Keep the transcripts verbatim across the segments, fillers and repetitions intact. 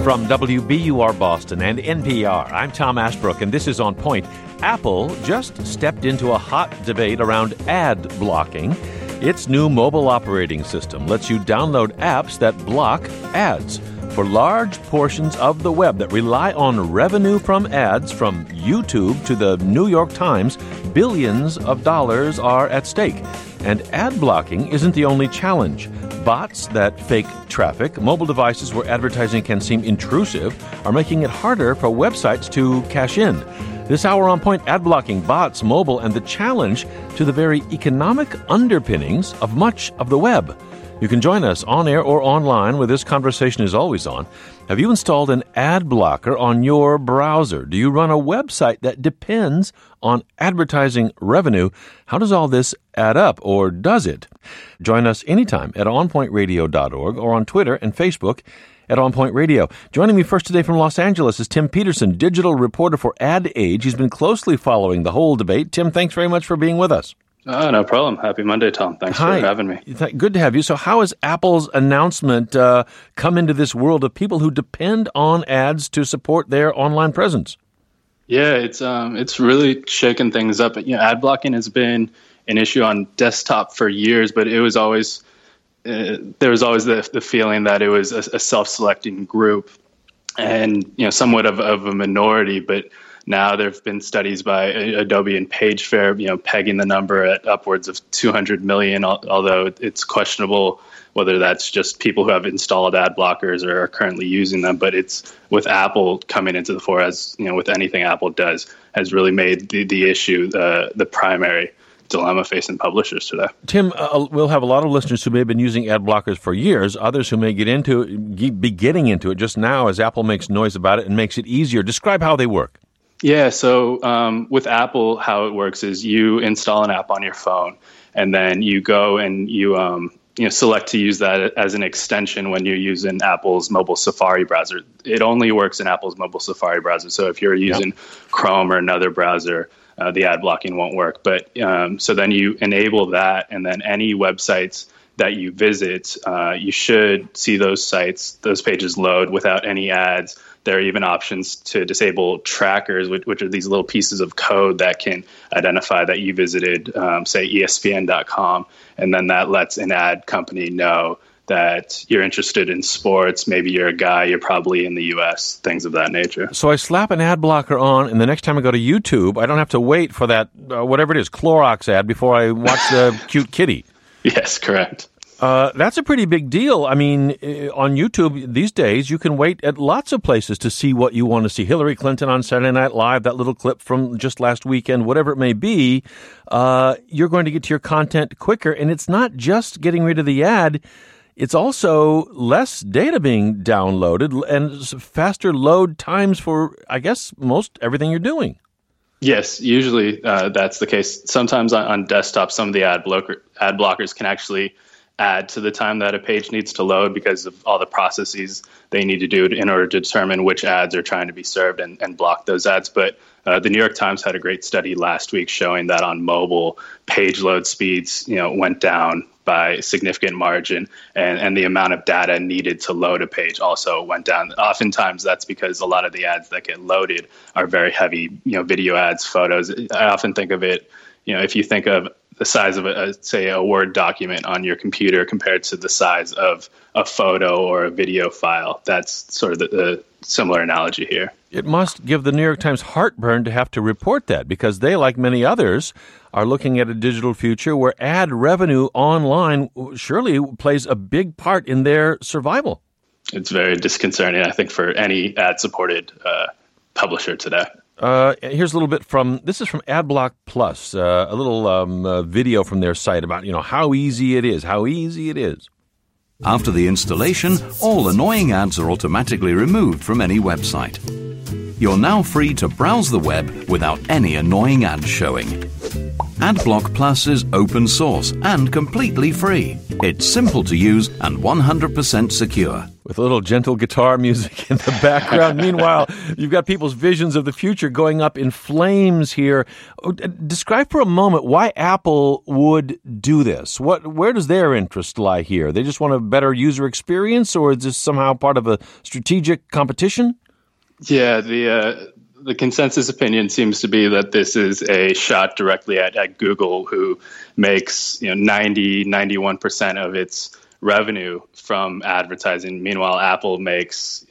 From W B U R Boston and N P R, I'm Tom Ashbrook, and this is On Point. Apple just stepped into a hot debate around ad blocking. Its new mobile operating system lets you download apps that block ads. For large portions of the web that rely on revenue from ads, from YouTube to the New York Times, billions of dollars are at stake. And ad blocking isn't the only challenge. Bots that fake traffic, mobile devices where advertising can seem intrusive, are making it harder for websites to cash in. This hour on Point, ad blocking, bots, mobile, and the challenge to the very economic underpinnings of much of the web. You can join us on air or online where this conversation is always on. Have you installed an ad blocker on your browser? Do you run a website that depends on advertising revenue? How does all this add up, or does it? Join us anytime at on point radio dot org or on Twitter and Facebook at On Point Radio. Joining me first today from Los Angeles is Tim Peterson, digital reporter for Ad Age. He's been closely following the whole debate. Tim, thanks very much for being with us. Oh, no problem. Happy Monday, Tom. Thanks Hi. for having me. Good to have you. So how has Apple's announcement uh, come into this world of people who depend on ads to support their online presence? Yeah, it's um, it's really shaken things up. You know, ad blocking has been an issue on desktop for years, but it was always uh, there was always the, the feeling that it was a, a self-selecting group and, you know, somewhat of, of a minority, but now there have been studies by Adobe and PageFair, you know, pegging the number at upwards of two hundred million, although it's questionable whether that's just people who have installed ad blockers or are currently using them. But it's with Apple coming into the fore, as you know, with anything Apple does, has really made the, the issue the, the primary dilemma facing publishers today. Tim, uh, we'll have a lot of listeners who may have been using ad blockers for years, others who may get into it, be getting into it just now as Apple makes noise about it and makes it easier. Describe how they work. Yeah, so um, with Apple, how it works is you install an app on your phone, and then you go and you um, you know select to use that as an extension when you're using Apple's mobile Safari browser. It only works in Apple's mobile Safari browser. So if you're using yep. Chrome or another browser, uh, the ad blocking won't work. But um, so then you enable that, and then any websites that you visit, uh, you should see those sites, those pages load without any ads. There are even options to disable trackers, which, which are these little pieces of code that can identify that you visited, um, say, E S P N dot com, and then that lets an ad company know that you're interested in sports. Maybe you're a guy, you're probably in the U S, things of that nature. So I slap an ad blocker on, and the next time I go to YouTube, I don't have to wait for that, uh, whatever it is, Clorox ad before I watch the cute kitty. Yes, correct. Uh, that's a pretty big deal. I mean, on YouTube these days, you can wait at lots of places to see what you want to see. Hillary Clinton on Saturday Night Live, that little clip from just last weekend, whatever it may be, uh, you're going to get to your content quicker. And it's not just getting rid of the ad. It's also less data being downloaded and faster load times for, I guess, most everything you're doing. Yes, usually uh, that's the case. Sometimes on, on desktop, some of the ad blocker, ad blockers can actually add to the time that a page needs to load because of all the processes they need to do in order to determine which ads are trying to be served and, and block those ads. But uh, the New York Times had a great study last week showing that on mobile, page load speeds, you know, went down by a significant margin, and, and the amount of data needed to load a page also went down. Oftentimes that's because a lot of the ads that get loaded are very heavy, you know, video ads, photos. I often think of it, you know, if you think of the size of, a, a, say, a Word document on your computer compared to the size of a photo or a video file. That's sort of the, the similar analogy here. It must give the New York Times heartburn to have to report that, because they, like many others, are looking at a digital future where ad revenue online surely plays a big part in their survival. It's very disconcerting, I think, for any ad-supported uh, publisher today. Uh, here's a little bit from, this is from AdBlock Plus, uh, a little um, uh, video from their site about, you know, how easy it is, how easy it is. After the installation, all annoying ads are automatically removed from any website. You're now free to browse the web without any annoying ads showing. AdBlock Plus is open source and completely free. It's simple to use and one hundred percent secure. With a little gentle guitar music in the background. Meanwhile, you've got people's visions of the future going up in flames here. Describe for a moment why Apple would do this. What, where does their interest lie here? They just want a better user experience, or is this somehow part of a strategic competition? Yeah, the uh, the consensus opinion seems to be that this is a shot directly at, at Google, who makes you know ninety, ninety-one percent of its revenue from advertising. Meanwhile, Apple makes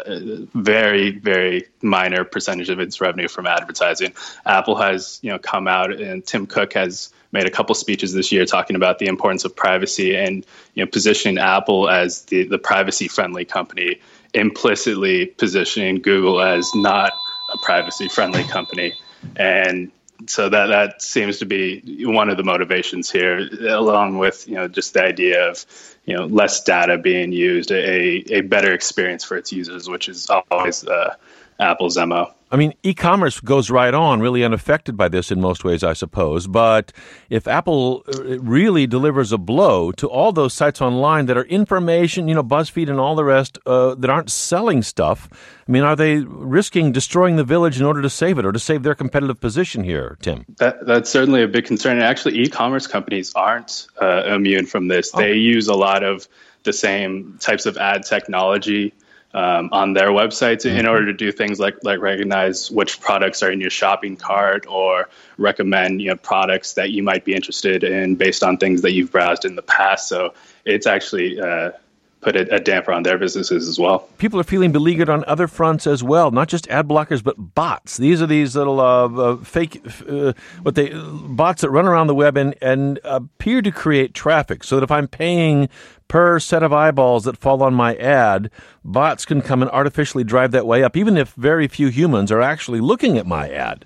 a very, very minor percentage of its revenue from advertising. Apple has, you know, come out, and Tim Cook has made a couple speeches this year talking about the importance of privacy and, you know, positioning Apple as the, the privacy-friendly company, implicitly positioning Google as not a privacy-friendly company. And so that that seems to be one of the motivations here, along with, you know, just the idea of, you know, less data being used, a a better experience for its users, which is always uh, Apple's M O. I mean, e-commerce goes right on, really unaffected by this in most ways, I suppose. But if Apple really delivers a blow to all those sites online that are information, you know, BuzzFeed and all the rest, uh, that aren't selling stuff, I mean, are they risking destroying the village in order to save it or to save their competitive position here, Tim? That, that's certainly a big concern. And actually, e-commerce companies aren't uh, immune from this. Oh. They use a lot of the same types of ad technology Um, on their websites in order to do things like like recognize which products are in your shopping cart, or recommend, you know, products that you might be interested in based on things that you've browsed in the past. So it's actually uh, put a, a damper on their businesses as well. People are feeling beleaguered on other fronts as well, not just ad blockers, but bots. These are these little uh, uh, fake, uh, what they bots that run around the web and, and appear to create traffic, so that if I'm paying per set of eyeballs that fall on my ad, bots can come and artificially drive that way up, even if very few humans are actually looking at my ad.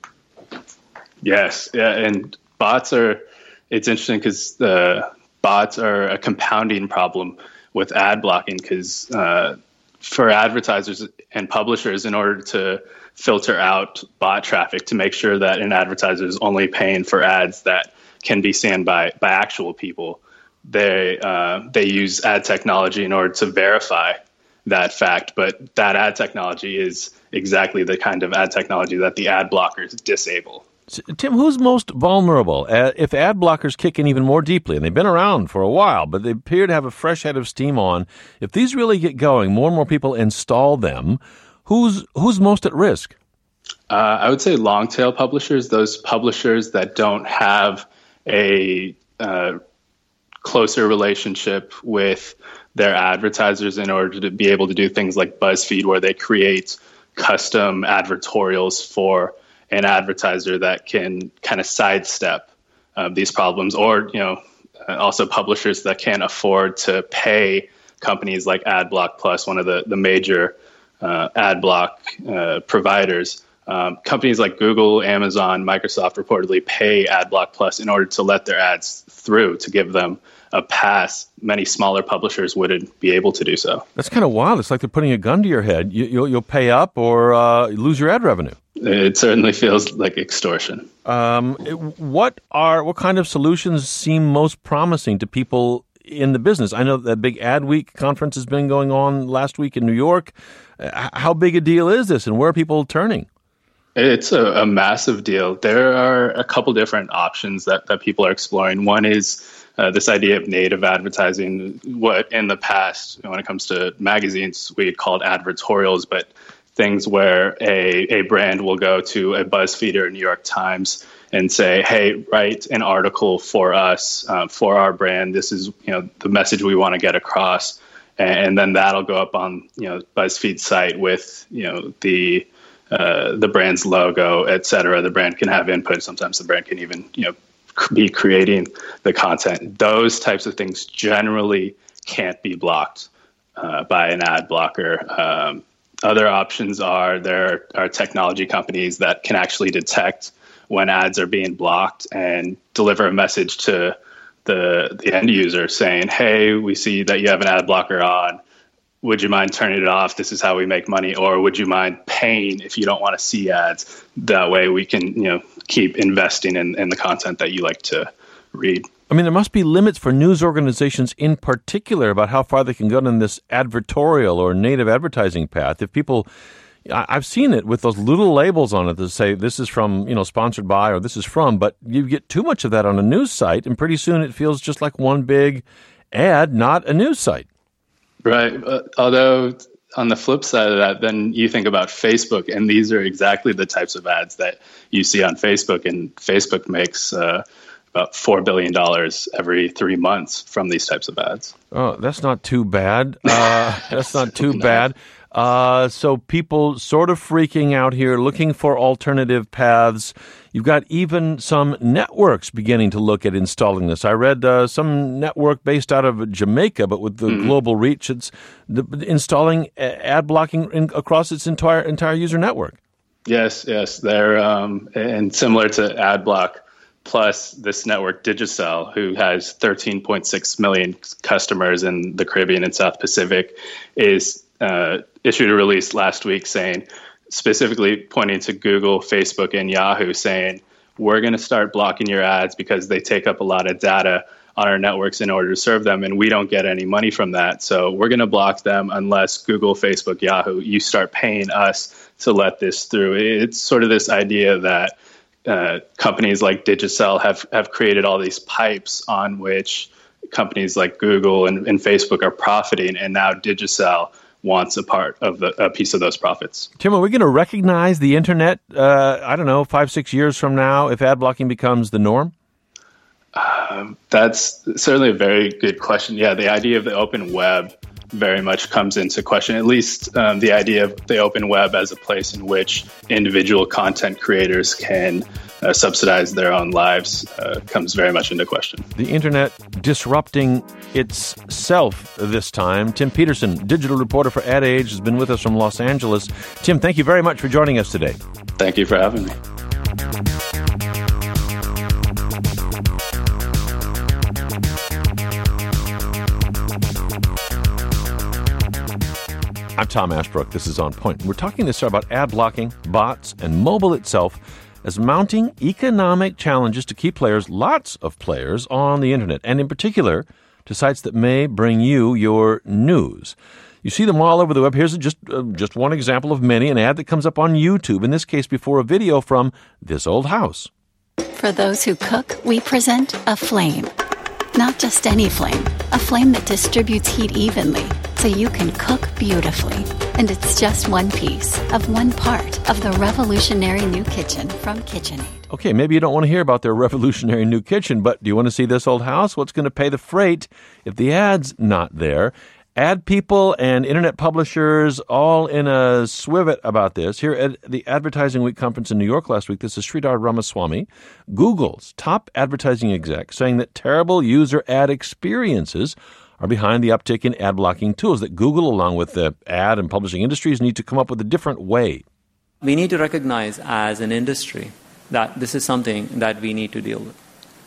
Yes, yeah, and bots are, it's interesting because the bots are a compounding problem with ad blocking, because uh, for advertisers and publishers, in order to filter out bot traffic, to make sure that an advertiser is only paying for ads that can be seen by, by actual people, they uh, they use ad technology in order to verify that fact. But that ad technology is exactly the kind of ad technology that the ad blockers disable. So, Tim, who's most vulnerable? Uh, if ad blockers kick in even more deeply, and they've been around for a while, but they appear to have a fresh head of steam on, if these really get going, more and more people install them, who's who's most at risk? Uh, I would say long tail publishers, those publishers that don't have a uh, closer relationship with their advertisers in order to be able to do things like BuzzFeed, where they create custom advertorials for an advertiser that can kind of sidestep uh, these problems, or, you know, also publishers that can't afford to pay companies like AdBlock Plus, one of the, the major uh, ad block uh, providers. Um, companies like Google, Amazon, Microsoft reportedly pay AdBlock Plus in order to let their ads through, to give them a pass. Many smaller publishers wouldn't be able to do so. That's kind of wild. It's like they're putting a gun to your head. You, you'll, you'll pay up or uh, lose your ad revenue. It certainly feels like extortion. Um, what are what kind of solutions seem most promising to people in the business? I know that big Ad Week conference has been going on last week in New York. Uh, how big a deal is this, and where are people turning? It's a, a massive deal. There are a couple different options that, that people are exploring. One is uh, this idea of native advertising, what in the past, when it comes to magazines, we had called advertorials, but things where a, a brand will go to a BuzzFeed or a New York Times and say, hey, write an article for us, uh, for our brand. This is, you know, the message we want to get across. And, and then that'll go up on, you know, BuzzFeed's site with, you know, the uh, the brand's logo, et cetera. The brand can have input. Sometimes the brand can even, you know, be creating the content. Those types of things generally can't be blocked uh, by an ad blocker. Um, Other options are there are technology companies that can actually detect when ads are being blocked and deliver a message to the the end user saying, hey, we see that you have an ad blocker on. would you mind turning it off? This is how we make money. Or would you mind paying if you don't want to see ads? That way we can, you know, keep investing in, in the content that you like to read. I mean, there must be limits for news organizations in particular about how far they can go in this advertorial or native advertising path. If people, I've seen it with those little labels on it that say this is from, you know, sponsored by or this is from, but you get too much of that on a news site and pretty soon it feels just like one big ad, not a news site. Right. Uh, although on the flip side of that, then you think about Facebook, and these are exactly the types of ads that you see on Facebook, and Facebook makes uh, about four billion dollars every three months from these types of ads. Oh, that's not too bad. Uh, that's not too no. bad. Uh, so people sort of freaking out here, looking for alternative paths. You've got even some networks beginning to look at installing this. I read uh, some network based out of Jamaica, but with the mm-hmm. global reach, it's the, installing ad blocking in, across its entire entire user network. Yes, yes, they're um, and similar to AdBlock. Plus, this network, Digicel, who has thirteen point six million customers in the Caribbean and South Pacific, is uh, issued a release last week saying, specifically pointing to Google, Facebook, and Yahoo, saying, we're going to start blocking your ads because they take up a lot of data on our networks in order to serve them, and we don't get any money from that. So we're going to block them unless Google, Facebook, Yahoo, you start paying us to let this through. It's sort of this idea that uh, companies like Digicel have, have created all these pipes on which companies like Google and, and Facebook are profiting, and now Digicel wants a part of the, a piece of those profits. Tim, are we going to recognize the internet, uh, I don't know, five, six years from now if ad blocking becomes the norm? Um, that's certainly a very good question. Yeah, the idea of the open web very much comes into question, at least um, the idea of the open web as a place in which individual content creators can uh, subsidize their own lives uh, comes very much into question. The internet disrupting itself this time. Tim Peterson, digital reporter for Ad Age, has been with us from Los Angeles. Tim, thank you very much for joining us today. Thank you for having me. I'm Tom Ashbrook. This is On Point. We're talking this about ad blocking, bots, and mobile itself as mounting economic challenges to keep players, lots of players, on the internet, and in particular to sites that may bring you your news. You see them all over the web. Here's just uh, just one example of many, an ad that comes up on YouTube, in this case before a video from This Old House. For those who cook, we present a flame. Not just any flame, a flame that distributes heat evenly so you can cook beautifully. And it's just one piece of one part of the revolutionary new kitchen from KitchenAid. Okay, maybe you don't want to hear about their revolutionary new kitchen, but do you want to see This Old House? What's going to pay the freight if the ad's not there? Ad people and internet publishers all in a swivet about this. Here at the Advertising Week conference in New York last week, this is Sridhar Ramaswamy, Google's top advertising exec, saying that terrible user ad experiences are behind the uptick in ad blocking tools, that Google, along with the ad and publishing industries, need to come up with a different way. We need to recognize as an industry that this is something that we need to deal with.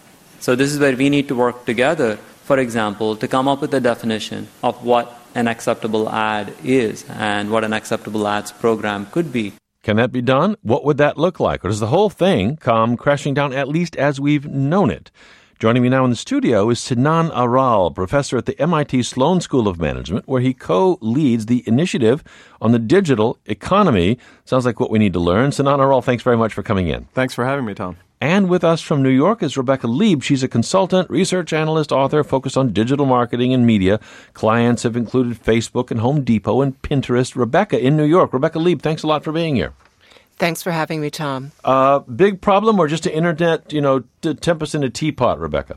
So this is where we need to work together, for example, to come up with a definition of what an acceptable ad is and what an acceptable ads program could be. Can that be done? What would that look like? Or does the whole thing come crashing down, at least as we've known it? Joining me now in the studio is Sinan Aral, professor at the M I T Sloan School of Management, where he co-leads the initiative on the digital economy. Sounds like what we need to learn. Sinan Aral, thanks very much for coming in. Thanks for having me, Tom. And with us from New York is Rebecca Lieb. She's a consultant, research analyst, author focused on digital marketing and media. Clients have included Facebook and Home Depot and Pinterest. Rebecca in New York. Rebecca Lieb, thanks a lot for being here. Thanks for having me, Tom. Uh, big problem or just an internet, you know, to temp us in a teapot, Rebecca?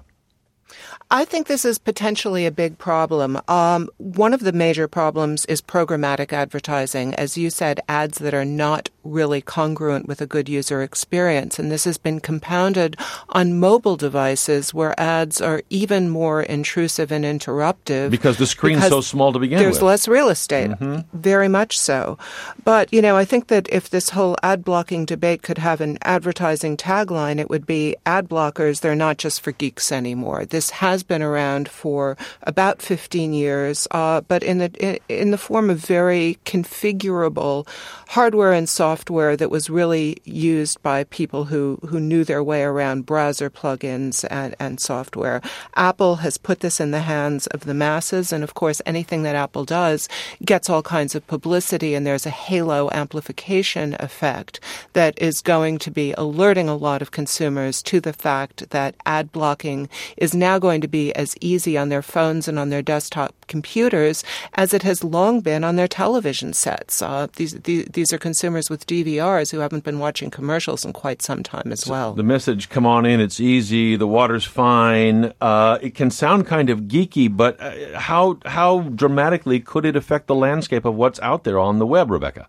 I think this is potentially a big problem. Um, one of the major problems is programmatic advertising. As you said, ads that are not really congruent with a good user experience. And this has been compounded on mobile devices where ads are even more intrusive and interruptive. Because the screen's so small to begin there's with. There's less real estate. Mm-hmm. Very much so. But, you know, I think that if this whole ad blocking debate could have an advertising tagline, it would be ad blockers, they're not just for geeks anymore. This has been around for about fifteen years, uh, but in the in, in the form of very configurable hardware and software that was really used by people who, who knew their way around browser plugins and, and software. Apple has put this in the hands of the masses, and of course anything that Apple does gets all kinds of publicity, and there's a halo amplification effect that is going to be alerting a lot of consumers to the fact that ad blocking is now going to be as easy on their phones and on their desktop computers as it has long been on their television sets. Uh, these, these these are consumers with D V Rs who haven't been watching commercials in quite some time as well. The message, come on in, it's easy, the water's fine. Uh, it can sound kind of geeky, but uh, how how dramatically could it affect the landscape of what's out there on the web, Rebecca?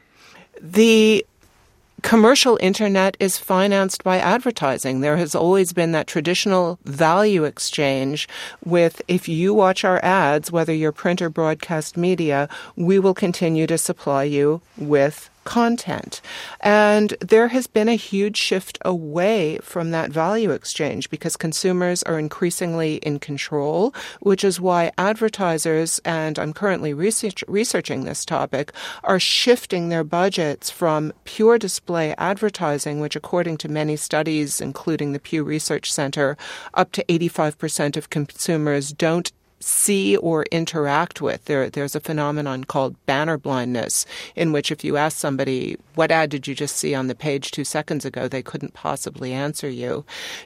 The commercial internet is financed by advertising. There has always been that traditional value exchange with, if you watch our ads, whether you're print or broadcast media, we will continue to supply you with content. And there has been a huge shift away from that value exchange because consumers are increasingly in control, which is why advertisers, and I'm currently research, researching this topic, are shifting their budgets from pure display advertising, which according to many studies, including the Pew Research Center, up to eighty-five percent of consumers don't see or interact with. There, there's a phenomenon called banner blindness, in which if you ask somebody, what ad did you just see on the page two seconds ago, they couldn't possibly answer you.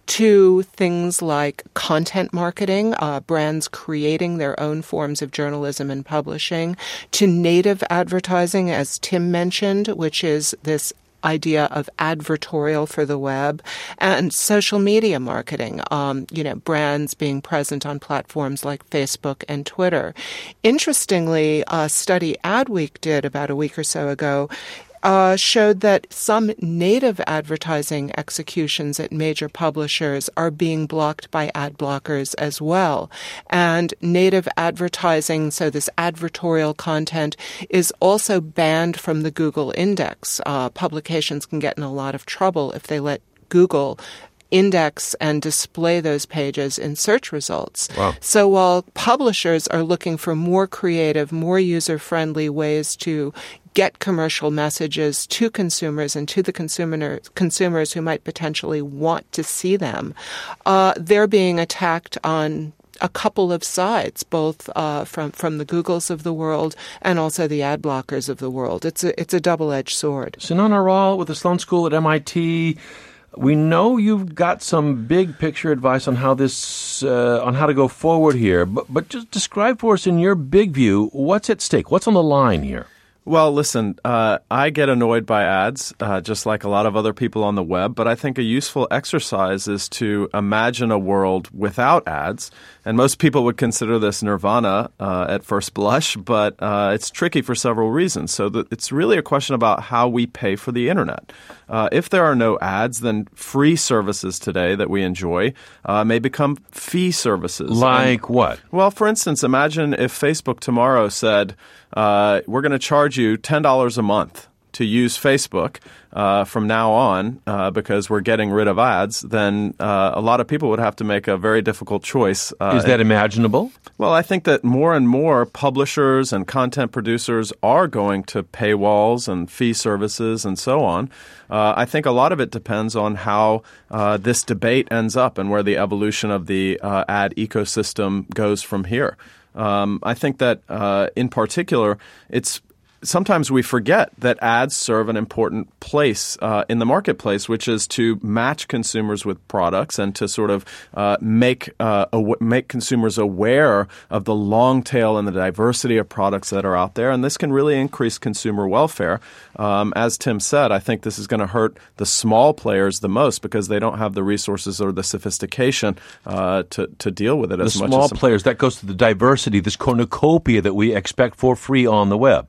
To things like content marketing, uh, brands creating their own forms of journalism and publishing, to native advertising, as Tim mentioned, which is this idea of advertorial for the web, and social media marketing, um, you know, brands being present on platforms like Facebook and Twitter. Interestingly, a study Adweek did about a week or so ago Uh, showed that some native advertising executions at major publishers are being blocked by ad blockers as well. And native advertising, so this advertorial content, is also banned from the Google index. Uh, publications can get in a lot of trouble if they let Google index and display those pages in search results. Wow. So while publishers are looking for more creative, more user-friendly ways to get commercial messages to consumers and to the consumer, consumers who might potentially want to see them, uh, they're being attacked on a couple of sides, both uh, from from the Googles of the world and also the ad blockers of the world. It's a it's a double-edged sword. Sinan Aral with the Sloan School at M I T. We know you've got some big picture advice on how this uh, on how to go forward here, but but just describe for us in your big view what's at stake, what's on the line here. Well, listen, uh, I get annoyed by ads, uh, just like a lot of other people on the web, but I think a useful exercise is to imagine a world without ads. And most people would consider this nirvana uh, at first blush, but uh, it's tricky for several reasons. So th- it's really a question about how we pay for the internet. Uh, if there are no ads, then free services today that we enjoy uh, may become fee services. Like and, what? Well, for instance, imagine if Facebook tomorrow said, uh, we're going to charge you ten dollars a month to use Facebook uh, from now on uh, because we're getting rid of ads, then uh, a lot of people would have to make a very difficult choice. Uh, Is that imaginable? Well, I think that more and more publishers and content producers are going to paywalls and fee services and so on. Uh, I think a lot of it depends on how uh, this debate ends up and where the evolution of the uh, ad ecosystem goes from here. Um, I think that uh, in particular, it's sometimes we forget that ads serve an important place uh, in the marketplace, which is to match consumers with products and to sort of uh, make uh, aw- make consumers aware of the long tail and the diversity of products that are out there. And this can really increase consumer welfare. Um, as Tim said, I think this is going to hurt the small players the most because they don't have the resources or the sophistication uh, to, to deal with it as the much as small some- players, that goes to the diversity, this cornucopia that we expect for free on the web. Exactly.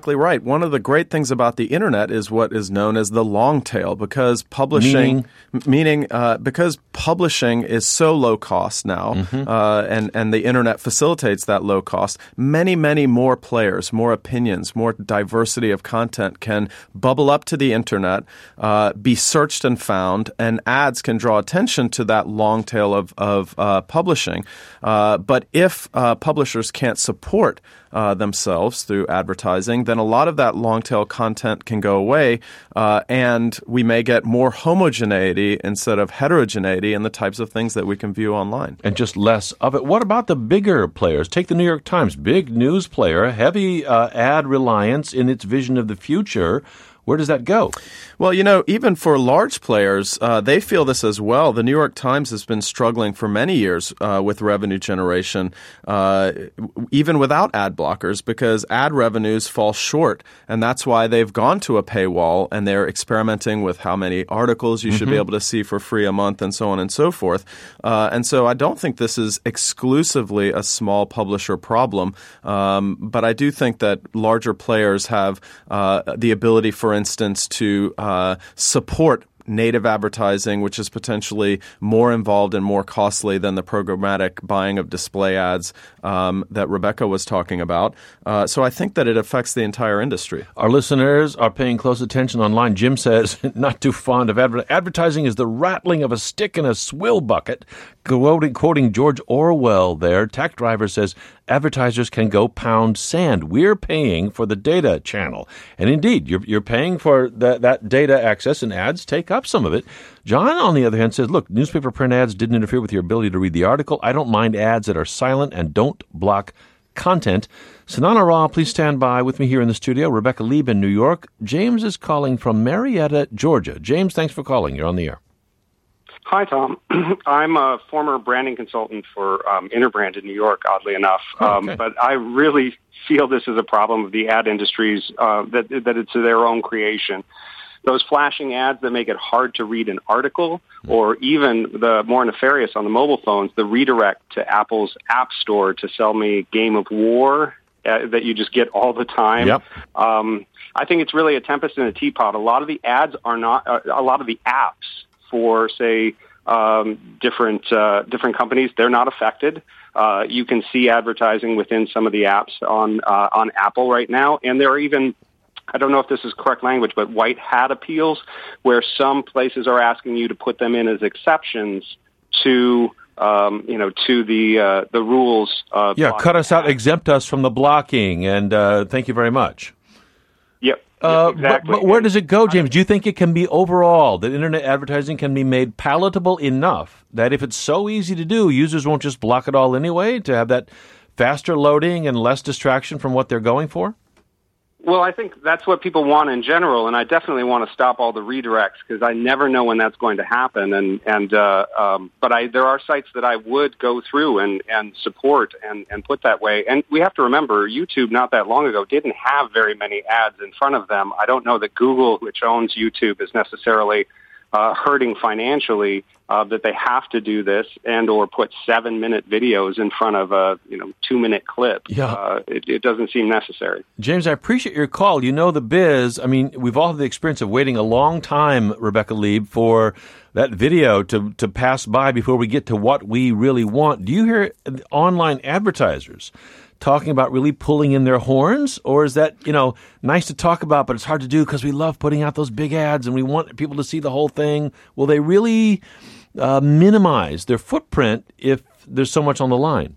exactly right. One of the great things about the internet is what is known as the long tail, because publishing, meaning, m- meaning uh, because publishing is so low cost now, mm-hmm. uh, and and the internet facilitates that low cost. Many, many more players, more opinions, more diversity of content can bubble up to the internet, uh, be searched and found, and ads can draw attention to that long tail of of uh, publishing. Uh, but if uh, publishers can't support Uh, themselves through advertising, then a lot of that long-tail content can go away, uh, and we may get more homogeneity instead of heterogeneity in the types of things that we can view online. And just less of it. What about the bigger players? Take the New York Times, big news player, heavy uh, ad reliance in its vision of the future. Where does that go? Well, you know, even for large players, uh, they feel this as well. The New York Times has been struggling for many years uh, with revenue generation, uh, even without ad blockers, because ad revenues fall short. And that's why they've gone to a paywall, and they're experimenting with how many articles you mm-hmm. should be able to see for free a month and so on and so forth. Uh, and so I don't think this is exclusively a small publisher problem. Um, but I do think that larger players have uh, the ability, for instance, to uh, support native advertising, which is potentially more involved and more costly than the programmatic buying of display ads um, that Rebecca was talking about. Uh, so I think that it affects the entire industry. Our listeners are paying close attention online. Jim says, not too fond of adver- advertising is the rattling of a stick in a swill bucket. Quoting, quoting George Orwell there, Tech Driver says, advertisers can go pound sand. We're paying for the data channel. And indeed, you're, you're paying for that, that data access, and ads take up some of it. John, on the other hand, says, look, newspaper print ads didn't interfere with your ability to read the article. I don't mind ads that are silent and don't block content. Sanana Ra, please stand by with me here in the studio. Rebecca Lieb in New York. James is calling from Marietta, Georgia. James, thanks for calling. You're on the air. Hi, Tom. I'm a former branding consultant for um, Interbrand in New York, oddly enough. Um, okay. But I really feel this is a problem of the ad industries, uh, that, that it's their own creation. Those flashing ads that make it hard to read an article, or even the more nefarious on the mobile phones, the redirect to Apple's App Store to sell me Game of War uh, that you just get all the time. Yep. Um, I think it's really a tempest in a teapot. A lot of the ads are not, uh, a lot of the apps for, say, um, different uh, different companies, they're not affected. Uh, you can see advertising within some of the apps on uh, on Apple right now, and there are even, I don't know if this is correct language, but white hat appeals, where some places are asking you to put them in as exceptions to, um, you know, to the uh, the rules. Of yeah, cut us out, exempt us from the blocking, and uh, thank you very much. Yep. Uh, yep exactly. But, but where does it go, James? Do you think it can be overall, that internet advertising can be made palatable enough that if it's so easy to do, users won't just block it all anyway, to have that faster loading and less distraction from what they're going for? Well, I think that's what people want in general, and I definitely want to stop all the redirects because I never know when that's going to happen. And and uh, um, but I there are sites that I would go through and, and support and, and put that way. And we have to remember, YouTube not that long ago didn't have very many ads in front of them. I don't know that Google, which owns YouTube, is necessarily uh, hurting financially. Uh, that they have to do this and or put seven-minute videos in front of a you know two-minute clip. Yeah. Uh, it, it doesn't seem necessary. James, I appreciate your call. You know the biz. I mean, we've all had the experience of waiting a long time, Rebecca Lieb, for that video to, to pass by before we get to what we really want. Do you hear online advertisers talking about really pulling in their horns? Or is that, you know, nice to talk about, but it's hard to do because we love putting out those big ads and we want people to see the whole thing? Will they really uh, minimize their footprint if there's so much on the line?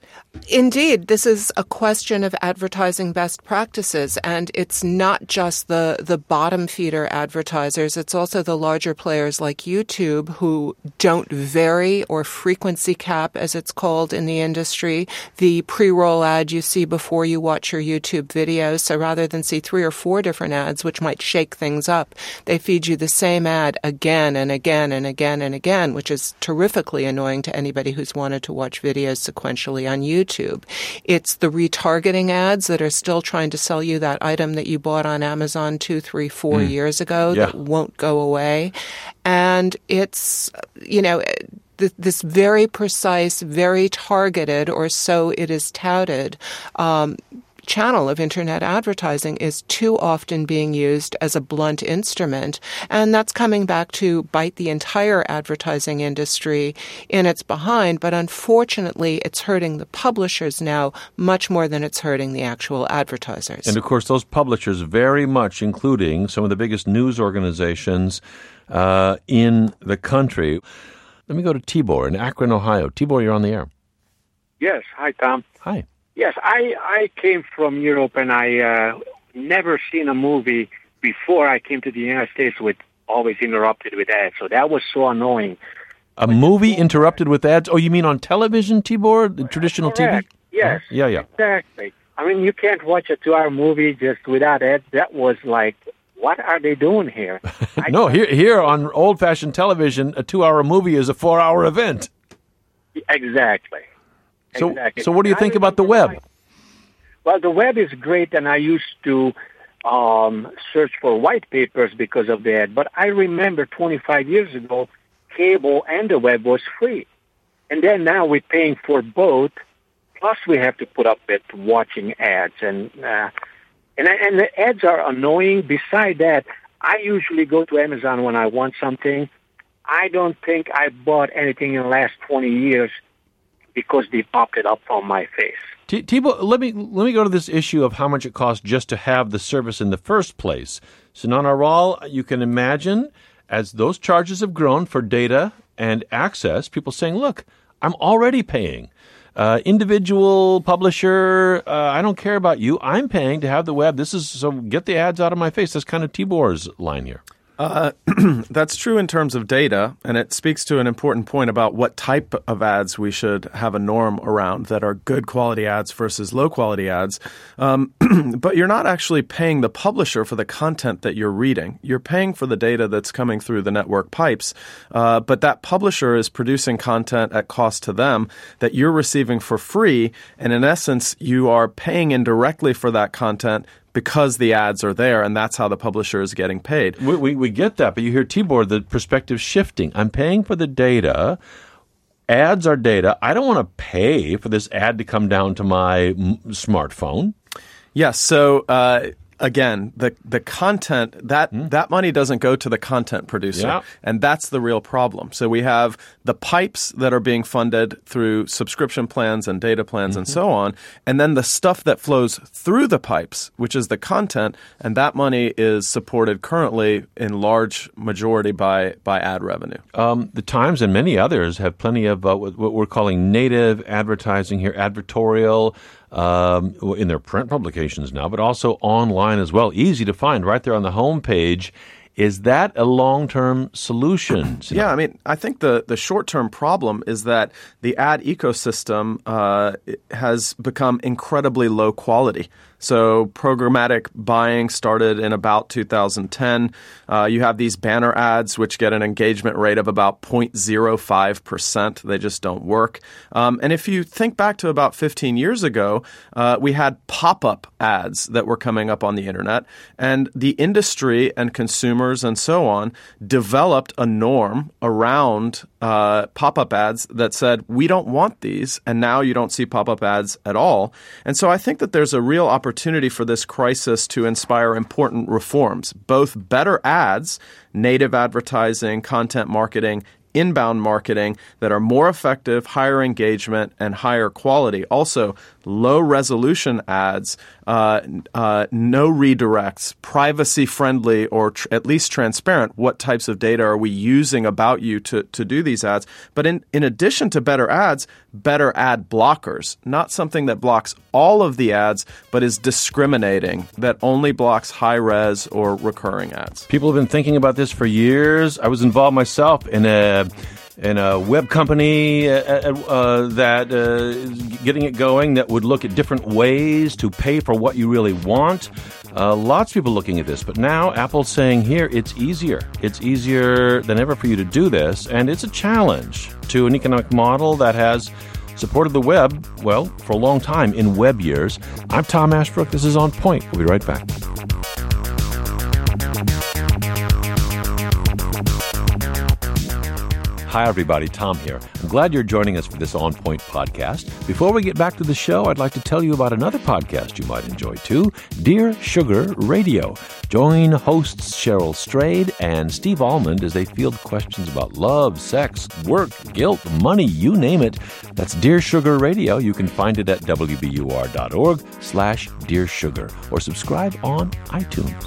Indeed, this is a question of advertising best practices, and it's not just the, the bottom feeder advertisers. It's also the larger players like YouTube who don't vary or frequency cap, as it's called in the industry, the pre-roll ad you see before you watch your YouTube videos. So rather than see three or four different ads, which might shake things up, they feed you the same ad again and again and again and again, which is terrifically annoying to anybody who's wanted to watch videos sequentially on YouTube. YouTube. It's the retargeting ads that are still trying to sell you that item that you bought on Amazon two, three, four mm. years ago yeah. that won't go away. And it's, you know, th- this very precise, very targeted, or so it is touted, um, channel of internet advertising is too often being used as a blunt instrument, and that's coming back to bite the entire advertising industry in its behind, but unfortunately it's hurting the publishers now much more than it's hurting the actual advertisers. And of course, those publishers very much including some of the biggest news organizations uh, in the country. Let me go to Tibor in Akron, Ohio. Tibor, you're on the air. Yes. Hi, Tom. Hi. Yes, I, I came from Europe, and I uh, never seen a movie before I came to the United States with always interrupted with ads. So that was so annoying. A movie interrupted with ads? Oh, you mean on television, Tibor? The traditional Correct. T V? Yes. Uh, yeah, yeah. Exactly. I mean, you can't watch a two-hour movie just without ads. That was like, what are they doing here? no, here here on old-fashioned television, a two-hour movie is a four-hour event. Exactly. So, exactly. so what do you think about the web? Well, the web is great, and I used to um, search for white papers because of that. But I remember twenty-five years ago, cable and the web was free. And then now we're paying for both, plus we have to put up with watching ads. And, uh, and, and the ads are annoying. Beside that, I usually go to Amazon when I want something. I don't think I bought anything in the last twenty years because they popped it up on my face. T- Tibor, let me let me go to this issue of how much it costs just to have the service in the first place. So, Nanaral, you can imagine as those charges have grown for data and access, people saying, look, I'm already paying. Uh, individual publisher, uh, I don't care about you. I'm paying to have the web. This is so get the ads out of my face. That's kind of Tibor's line here. Uh, that's true in terms of data, and it speaks to an important point about what type of ads we should have a norm around that are good quality ads versus low quality ads. Um, but you're not actually paying the publisher for the content that you're reading. You're paying for the data that's coming through the network pipes. Uh, but that publisher is producing content at cost to them that you're receiving for free. And in essence, you are paying indirectly for that content because the ads are there, and that's how the publisher is getting paid. We, we, we get that, but you hear, Tibor, the perspective shifting. I'm paying for the data. Ads are data. I don't want to pay for this ad to come down to my m- smartphone. Yes, so uh, again, the the content, that, mm. that money doesn't go to the content producer, yeah. and that's the real problem. So we have the pipes that are being funded through subscription plans and data plans mm-hmm. and so on, and then the stuff that flows through the pipes, which is the content, and that money is supported currently in large majority by, by ad revenue. Um, the Times and many others have plenty of uh, what, what we're calling native advertising here, advertorial, Um, in their print publications now, but also online as well. Easy to find right there on the home page. Is that a long-term solution? Yeah, I mean, I think the, the short-term problem is that the ad ecosystem uh, has become incredibly low quality. So programmatic buying started in about two thousand ten. Uh, you have these banner ads which get an engagement rate of about zero point zero five percent. They just don't work. Um, and if you think back to about fifteen years ago, uh, we had pop-up ads that were coming up on the internet. And the industry and consumers and so on developed a norm around uh, pop-up ads that said, we don't want these. And now you don't see pop-up ads at all. And so I think that there's a real opportunity opportunity for this crisis to inspire important reforms, both better ads, native advertising, content marketing, inbound marketing that are more effective, higher engagement, and higher quality. Also, low-resolution ads, uh, uh, no redirects, privacy-friendly or tr- at least transparent. What types of data are we using about you to, to do these ads? But in, in addition to better ads, better ad blockers, not something that blocks all of the ads, but is discriminating, that only blocks high-res or recurring ads. People have been thinking about this for years. I was involved myself in a in a web company uh, uh, that uh, is getting it going that would look at different ways to pay for what you really want. Uh, lots of people looking at this, but now Apple's saying here it's easier. It's easier than ever for you to do this, and it's a challenge to an economic model that has supported the web, well, for a long time in web years. I'm Tom Ashbrook. This is On Point. We'll be right back. Hi, everybody. Tom here. I'm glad you're joining us for this On Point podcast. Before we get back to the show, I'd like to tell you about another podcast you might enjoy, too, Dear Sugar Radio. Join hosts Cheryl Strayed and Steve Almond as they field questions about love, sex, work, guilt, money, you name it. That's Dear Sugar Radio. You can find it at W B U R dot org slash Dear Sugar or subscribe on iTunes.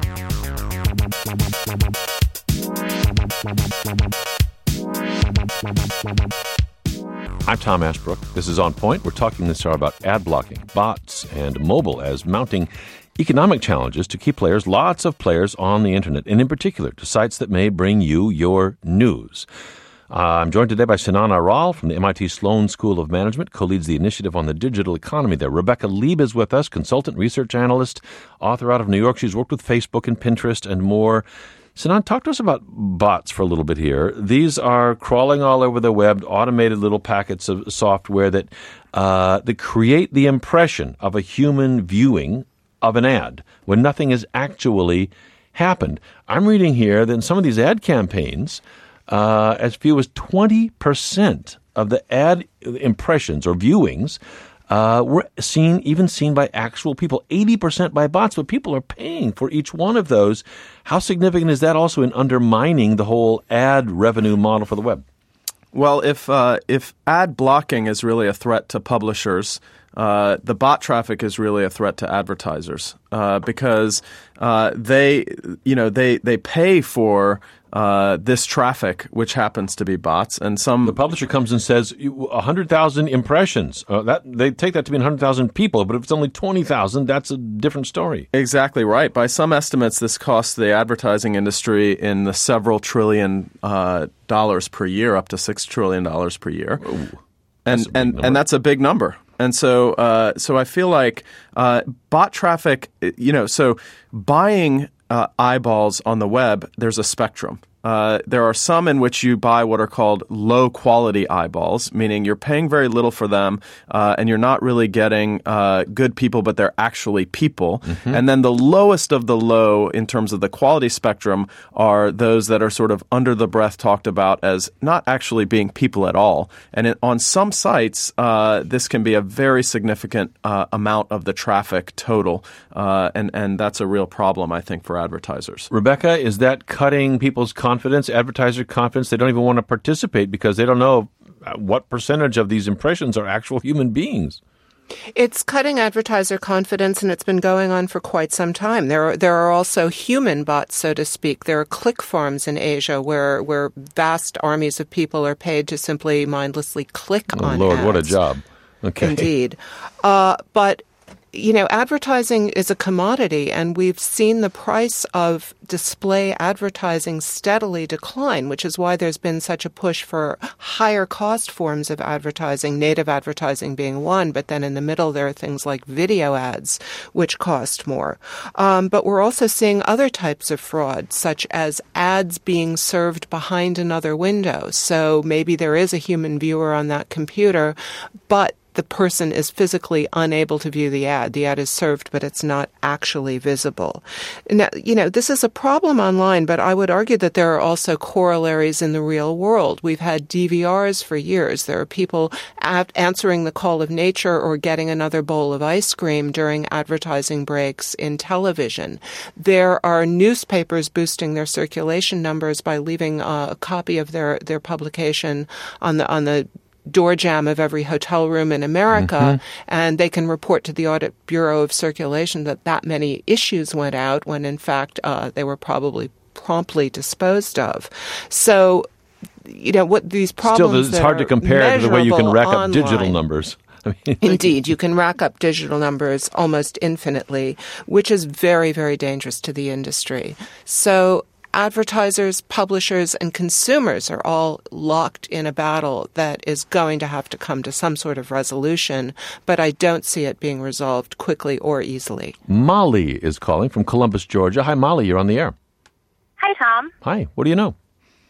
I'm Tom Ashbrook. This is On Point. We're talking this hour about ad blocking, bots, and mobile as mounting economic challenges to keep players, lots of players, on the internet, and in particular to sites that may bring you your news. Uh, I'm joined today by Sinan Aral from the M I T Sloan School of Management, co-leads the initiative on the digital economy there. Rebecca Lieb is with us, consultant research analyst, author out of New York. She's worked with Facebook and Pinterest and more. Sinan, talk to us about bots for a little bit here. These are crawling all over the web, automated little packets of software that uh, that create the impression of a human viewing of an ad when nothing has actually happened. I'm reading here that in some of these ad campaigns, uh, as few as twenty percent of the ad impressions or viewings Uh, were seen, even seen by actual people, eighty percent by bots, but people are paying for each one of those. How significant is that also in undermining the whole ad revenue model for the web? Well, if uh, if ad blocking is really a threat to publishers, uh, the bot traffic is really a threat to advertisers uh, because uh, they, you know, they they pay for uh, this traffic, which happens to be bots, and some the publisher comes and says a hundred thousand impressions. Uh, that they take that to mean a hundred thousand people, but if it's only twenty thousand, that's a different story. Exactly right. By some estimates, this costs the advertising industry in the several trillion uh, dollars per year, up to six trillion dollars per year, Whoa. and and number. and that's a big number. And so, uh, so I feel like uh, bot traffic, you know, so buying uh, eyeballs on the web, there's a spectrum. Uh, there are some in which you buy what are called low-quality eyeballs, meaning you're paying very little for them, uh, and you're not really getting uh, good people, but they're actually people. Mm-hmm. And then the lowest of the low in terms of the quality spectrum are those that are sort of under the breath talked about as not actually being people at all. And it, on some sites, uh, this can be a very significant uh, amount of the traffic total, uh, and, and that's a real problem, I think, for advertisers. Rebecca, is that cutting people's confidence, advertiser confidence? They don't even want to participate because they don't know what percentage of these impressions are actual human beings. It's cutting advertiser confidence, and it's been going on for quite some time. There are, there are also human bots, so to speak. There are click farms in Asia where, where vast armies of people are paid to simply mindlessly click oh, on Lord, ads. What a job. Okay. Indeed. Uh, but you know, advertising is a commodity, and we've seen the price of display advertising steadily decline, which is why there's been such a push for higher cost forms of advertising, native advertising being one, but then in the middle there are things like video ads, which cost more. Um, but we're also seeing other types of fraud, such as ads being served behind another window. So maybe there is a human viewer on that computer, but the person is physically unable to view the ad. The ad is served, but it's not actually visible. Now, you know, this is a problem online, but I would argue that there are also corollaries in the real world. We've had D V Rs for years. There are people at answering the call of nature or getting another bowl of ice cream during advertising breaks in television. There are newspapers boosting their circulation numbers by leaving uh, a copy of their, their publication on the on the door jam of every hotel room in America, mm-hmm. and they can report to the Audit Bureau of Circulation that that many issues went out when, in fact, uh, they were probably promptly disposed of. So, you know, what these problems Still, it's hard to compare to the way you can rack online. up digital numbers. I mean, Indeed, you can rack up digital numbers almost infinitely, which is very, very dangerous to the industry. So advertisers, publishers, and consumers are all locked in a battle that is going to have to come to some sort of resolution, but I don't see it being resolved quickly or easily. Molly is calling from Columbus, Georgia. Hi, Molly, you're on the air. Hi, Tom. Hi, what do you know?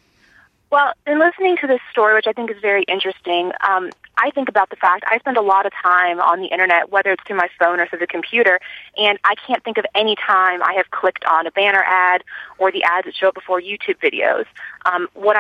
Well, in listening to this story, which I think is very interesting, um, I think about the fact I spend a lot of time on the Internet, whether it's through my phone or through the computer, and I can't think of any time I have clicked on a banner ad or the ads that show up before YouTube videos. Um, what I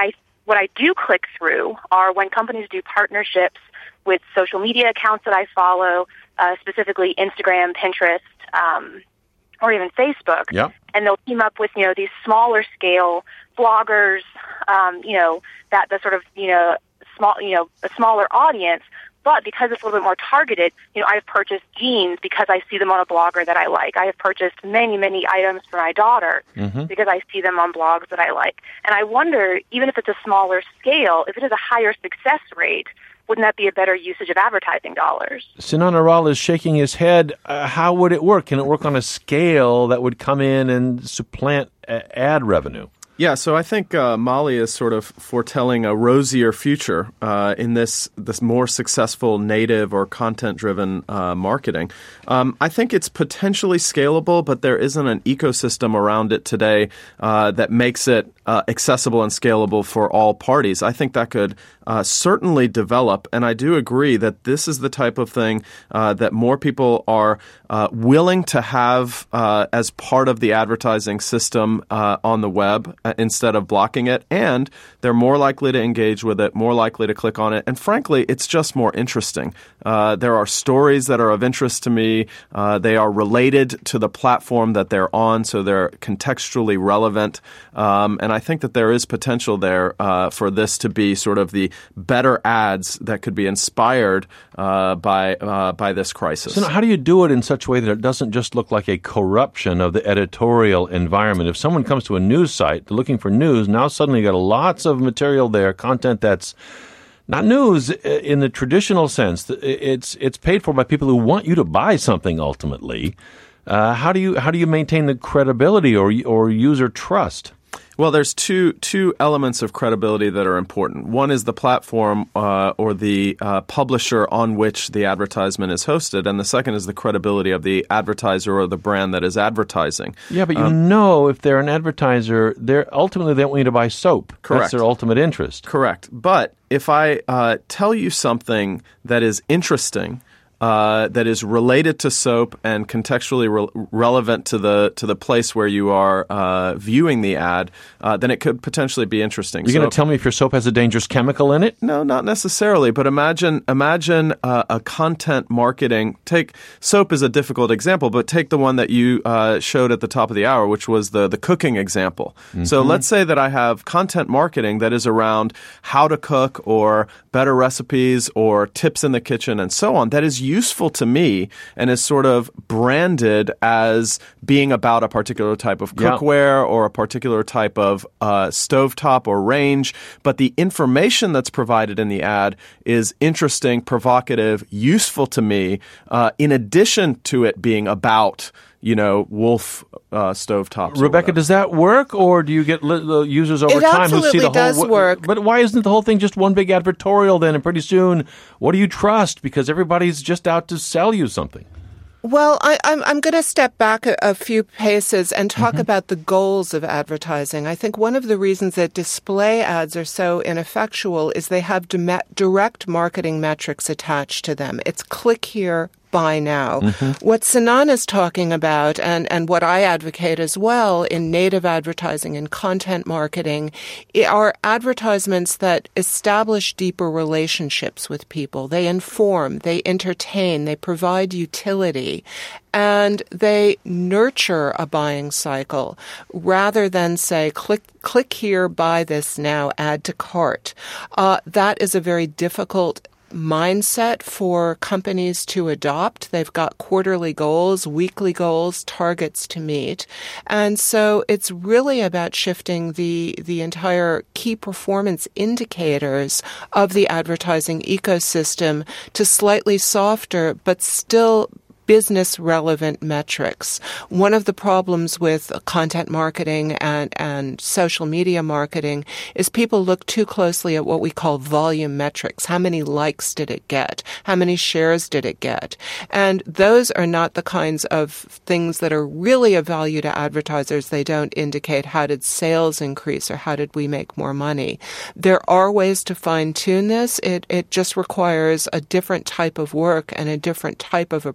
what I do click through are when companies do partnerships with social media accounts that I follow, uh, specifically Instagram, Pinterest, um, or even Facebook. Yep. And they'll team up with, you know, these smaller scale bloggers, um, you know, that the sort of, you know, small, you know, a smaller audience. But because it's a little bit more targeted, you know, I've purchased jeans because I see them on a blogger that I like. I have purchased many, many items for my daughter mm-hmm. because I see them on blogs that I like. And I wonder, even if it's a smaller scale, if it is a higher success rate, wouldn't that be a better usage of advertising dollars? Sinan Aral is shaking his head. Uh, how would it work? Can it work on a scale that would come in and supplant uh, ad revenue? Yeah, so I think uh, Molly is sort of foretelling a rosier future uh, in this this more successful native or content-driven uh, marketing. Um, I think it's potentially scalable, but there isn't an ecosystem around it today uh, that makes it uh, accessible and scalable for all parties. I think that could uh, certainly develop, and I do agree that this is the type of thing uh, that more people are uh, willing to have uh, as part of the advertising system uh, on the web instead of blocking it, and they're more likely to engage with it, more likely to click on it, and frankly, it's just more interesting. Uh, there are stories that are of interest to me. Uh, they are related to the platform that they're on, so they're contextually relevant, um, and I think that there is potential there uh, for this to be sort of the better ads that could be inspired uh, by uh, by this crisis. So how do you do it in such a way that it doesn't just look like a corruption of the editorial environment? If someone comes to a news site looking for news, now suddenly you got lots of material there, content that's not news in the traditional sense. It's it's paid for by people who want you to buy something ultimately. Uh, how do you how do you maintain the credibility or or user trust? Well, there's two two elements of credibility that are important. One is the platform uh, or the uh, publisher on which the advertisement is hosted, and the second is the credibility of the advertiser or the brand that is advertising. Yeah, but you um, know if they're an advertiser, they're ultimately they want you to buy soap. Correct. That's their ultimate interest. Correct. But if I uh, tell you something that is interesting, Uh, that is related to soap and contextually re- relevant to the to the place where you are uh, viewing the ad, uh, then it could potentially be interesting. You're so, going to tell me if your soap has a dangerous chemical in it? No, not necessarily. But imagine imagine uh, a content marketing. Take soap is a difficult example, but take the one that you uh, showed at the top of the hour, which was the the cooking example. Mm-hmm. So let's say that I have content marketing that is around how to cook or better recipes or tips in the kitchen and so on. That is useful to me and is sort of branded as being about a particular type of cookware yeah. or a particular type of uh, stovetop or range. But the information that's provided in the ad is interesting, provocative, useful to me, uh, in addition to it being about you know, Wolf uh, stovetops. Rebecca, does that work, or do you get li- the users over it time who see the whole? It absolutely does work. But why isn't the whole thing just one big advertorial then? And pretty soon, what do you trust? Because everybody's just out to sell you something. Well, I, I'm, I'm going to step back a, a few paces and talk mm-hmm. about the goals of advertising. I think one of the reasons that display ads are so ineffectual is they have dem- direct marketing metrics attached to them. It's click here, buy now. Mm-hmm. What Sinan is talking about, and, and what I advocate as well in native advertising and content marketing, are advertisements that establish deeper relationships with people. They inform, they entertain, they provide utility, and they nurture a buying cycle rather than say, click click here, buy this now, add to cart. Uh, that is a very difficult mindset for companies to adopt. They've got quarterly goals, weekly goals, targets to meet. And so it's really about shifting the, the entire key performance indicators of the advertising ecosystem to slightly softer, but still business relevant metrics. One of the problems with content marketing and, and social media marketing is people look too closely at what we call volume metrics. How many likes did it get? How many shares did it get? And those are not the kinds of things that are really of value to advertisers. They don't indicate how did sales increase or how did we make more money. There are ways to fine tune this. It, it just requires a different type of work and a different type of approach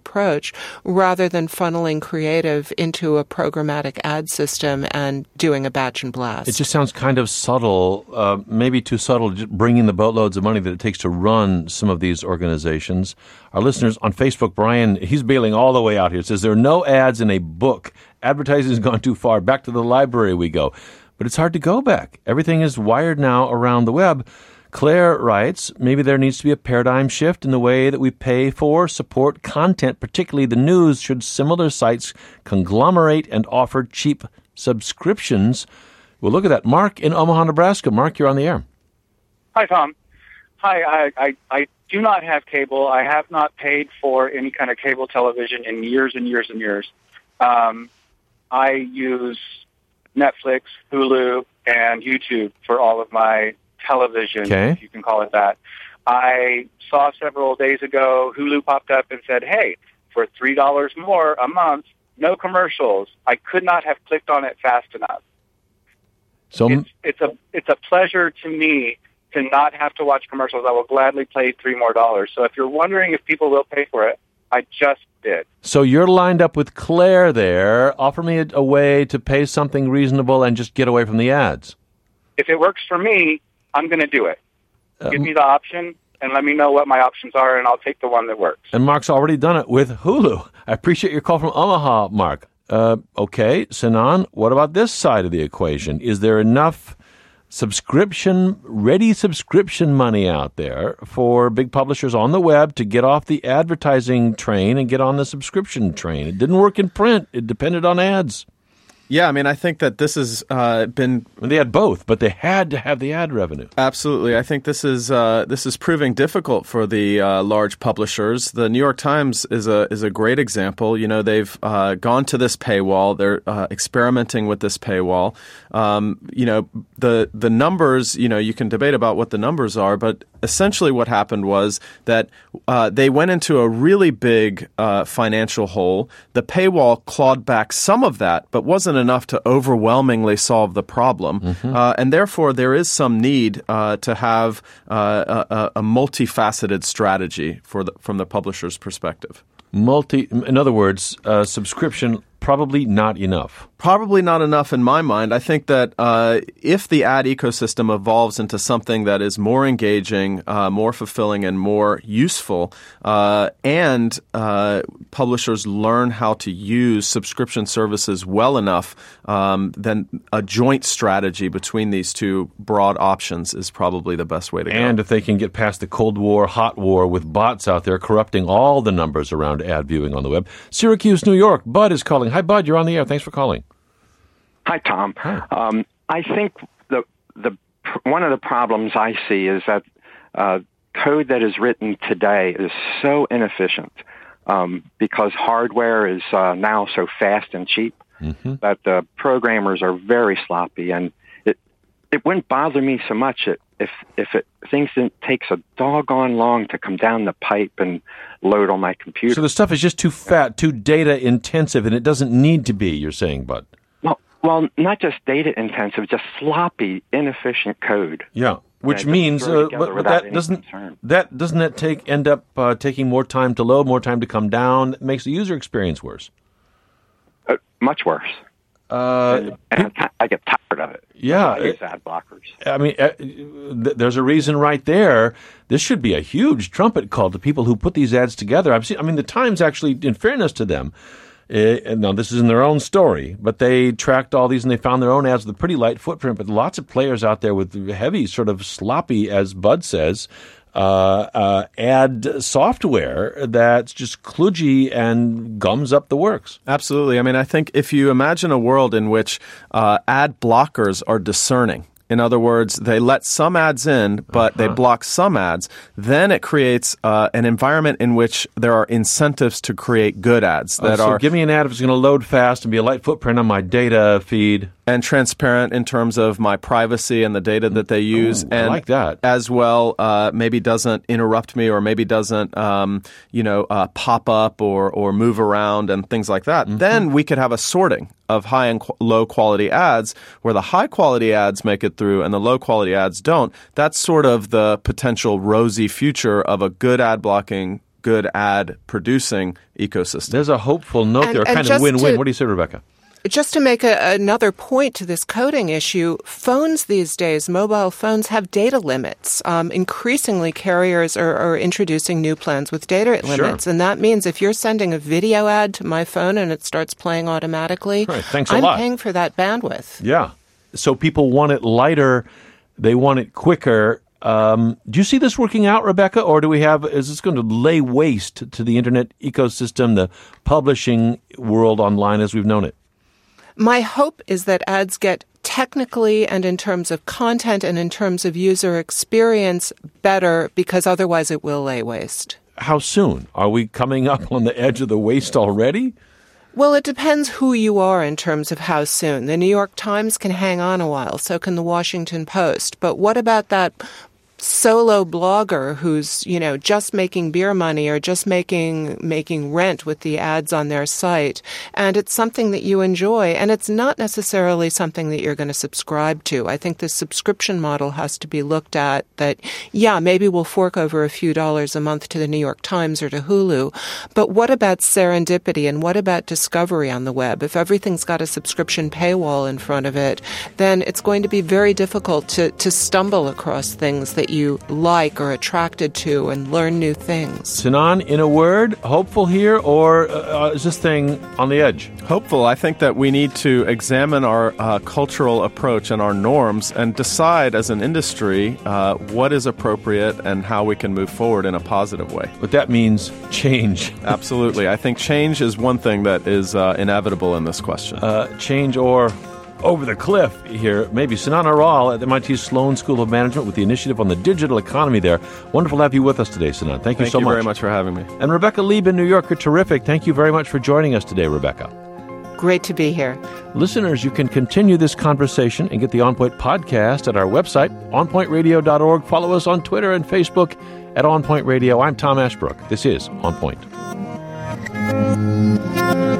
search rather than funneling creative into a programmatic ad system and doing a batch and blast. It just sounds kind of subtle, uh, maybe too subtle, just bringing the boatloads of money that it takes to run some of these organizations. Our listeners on Facebook, Brian, he's bailing all the way out here. Says there are no ads in a book. Advertising has gone too far. Back to the library we go. But it's hard to go back. Everything is wired now around the web. Claire writes, maybe there needs to be a paradigm shift in the way that we pay for, support content, particularly the news. Should similar sites conglomerate and offer cheap subscriptions? We'll look at that. Mark in Omaha, Nebraska. Mark, you're on the air. Hi, Tom. Hi, I, I, I do not have cable. I have not paid for any kind of cable television in years and years and years. Um, I use Netflix, Hulu, and YouTube for all of my television, okay, if you can call it that. I saw several days ago, Hulu popped up and said, hey, for three dollars more a month, no commercials. I could not have clicked on it fast enough. So it's, it's a it's a pleasure to me to not have to watch commercials. I will gladly pay three more dollars. So if you're wondering if people will pay for it, I just did. So you're lined up with Claire there. Offer me a, a way to pay something reasonable and just get away from the ads. If it works for me, I'm going to do it. Um, Give me the option and let me know what my options are, and I'll take the one that works. And Mark's already done it with Hulu. I appreciate your call from Omaha, Mark. Uh, okay, Sinan, what about this side of the equation? Is there enough subscription, ready subscription money out there for big publishers on the web to get off the advertising train and get on the subscription train? It didn't work in print. It depended on ads. Yeah, I mean, I think that this has uh, been... They had both, but they had to have the ad revenue. Absolutely. I think this is uh, this is proving difficult for the uh, large publishers. The New York Times is a is a great example. You know, they've uh, gone to this paywall. They're uh, experimenting with this paywall. Um, you know, the the numbers, you know, you can debate about what the numbers are, but essentially what happened was that uh, they went into a really big uh, financial hole. The paywall clawed back some of that, but wasn't enough to overwhelmingly solve the problem. Mm-hmm. Uh, and therefore, there is some need uh, to have uh, a, a multifaceted strategy for the, from the publisher's perspective. Multi, in other words, uh, subscription probably not enough. Probably not enough in my mind. I think that uh, if the ad ecosystem evolves into something that is more engaging, uh, more fulfilling, and more useful, uh, and uh, publishers learn how to use subscription services well enough, um, then a joint strategy between these two broad options is probably the best way to go. And if they can get past the Cold War, hot war with bots out there corrupting all the numbers around ad viewing on the web. Syracuse, New York. Bud is calling. Hi, Bud. You're on the air. Thanks for calling. Hi, Tom. Hi. Um, I think the the one of the problems I see is that uh, code that is written today is so inefficient um, because hardware is uh, now so fast and cheap mm-hmm. that the programmers are very sloppy, and it it wouldn't bother me so much if if it things didn't takes a doggone long to come down the pipe and load on my computer. So the stuff is just too fat, too data intensive, and it doesn't need to be. You're saying, Bud. Well, not just data intensive, just sloppy, inefficient code. Yeah, which means, uh, but, but that doesn't concern. that doesn't that take end up uh, taking more time to load, more time to come down? It makes the user experience worse. Uh, much worse. Uh, and, and I get tired of it. Yeah, I use ad blockers. I mean, uh, th- there's a reason right there. This should be a huge trumpet call to people who put these ads together. I've seen. I mean, the Times actually, in fairness to them. Uh, now, this is in their own story, but they tracked all these and they found their own ads with a pretty light footprint. But lots of players out there with heavy, sort of sloppy, as Bud says, uh, uh, ad software that's just kludgy and gums up the works. Absolutely. I mean, I think if you imagine a world in which uh, ad blockers are discerning, in other words, they let some ads in, but uh-huh. they block some ads. Then it creates uh, an environment in which there are incentives to create good ads that oh, so are. give me an ad if it's going to load fast and be a light footprint on my data feed. And transparent in terms of my privacy and the data that they use. Ooh, and I like that. As well, uh, maybe doesn't interrupt me or maybe doesn't, um, you know, uh, pop up or, or move around and things like that. Mm-hmm. Then we could have a sorting of high and qu- low quality ads where the high quality ads make it through and the low quality ads don't. That's sort of the potential rosy future of a good ad blocking good ad producing ecosystem. There's a hopeful note And- there, and kind of just win-win. to- What do you say, Rebecca? Just to make a, another point to this coding issue, phones these days, mobile phones, have data limits. Um, increasingly, carriers are, are introducing new plans with data Sure. limits. And that means if you're sending a video ad to my phone and it starts playing automatically, Right, thanks a I'm lot. paying for that bandwidth. Yeah. So people want it lighter. They want it quicker. Um, do you see this working out, Rebecca, or do we have, is this going to lay waste to the internet ecosystem, the publishing world online as we've known it? My hope is that ads get technically and in terms of content and in terms of user experience better, because otherwise it will lay waste. How soon? Are we coming up on the edge of the waste already? Well, it depends who you are in terms of how soon. The New York Times can hang on a while, so can the Washington Post. But what about that solo blogger who's, you know, just making beer money or just making making rent with the ads on their site? And it's something that you enjoy, and it's not necessarily something that you're going to subscribe to. I think the subscription model has to be looked at that, yeah, maybe we'll fork over a few dollars a month to the New York Times or to Hulu, but what about serendipity and what about discovery on the web? If everything's got a subscription paywall in front of it, then it's going to be very difficult to, to stumble across things that you like or attracted to and learn new things. Sinan, in a word, hopeful here, or uh, is this thing on the edge? Hopeful. I think that we need to examine our uh, cultural approach and our norms and decide as an industry uh, what is appropriate and how we can move forward in a positive way. But that means change. Absolutely. I think change is one thing that is uh, inevitable in this question. Uh, change or over the cliff here. Maybe Sinan Aral at M I T Sloan School of Management with the initiative on the digital economy there. Wonderful to have you with us today, Sinan. Thank you Thank so you much. very much for having me. And Rebecca Lieb in New York, you're terrific. Thank you very much for joining us today, Rebecca. Great to be here. Listeners, you can continue this conversation and get the On Point podcast at our website, on point radio dot org. Follow us on Twitter and Facebook at On Point Radio. I'm Tom Ashbrook. This is On Point.